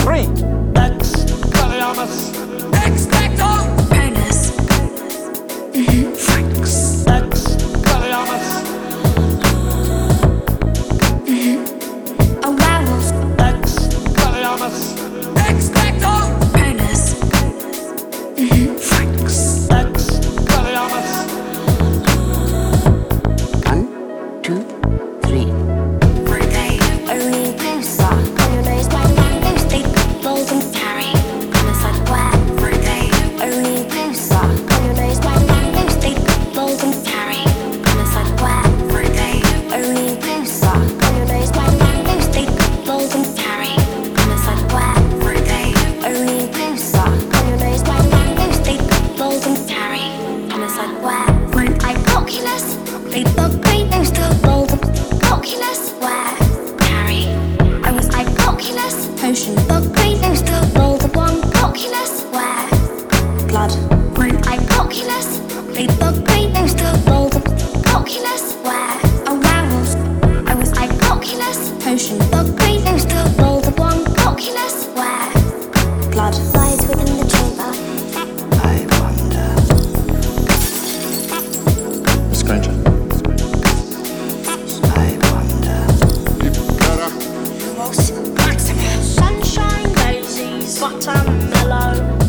3. Expelliarmus. Expecto Patronus. Franks. Expelliarmus. A werewolf. Expelliarmus. Expecto Patronus. Franks. Expelliarmus. 1, 2, 3. For a day, only goose on your nose by the goose. They bold and carry. And it's like where? For a day, only goose on your nose by the goose. They bold and carry. And it's like where? For a day, only goose on your nose by the goose. They bold and carry. And it's like where? For a day, only goose on your nose by the goose. They bold and carry. And it's like where? When I Oculus, they bug great news to bold and Oculus, where? Carry. I was I Oculus, potion bug great news to bold and one Oculus, where? Blood. When I Oculus, they bug great news to bold and Oculus, where? A werewolf. I was I Oculus, potion bug great news to bold and one Oculus, where? Blood. Lies within the chamber. I wonder. Stranger. I wonder. Maximus. Sunshine daisies, watermellow.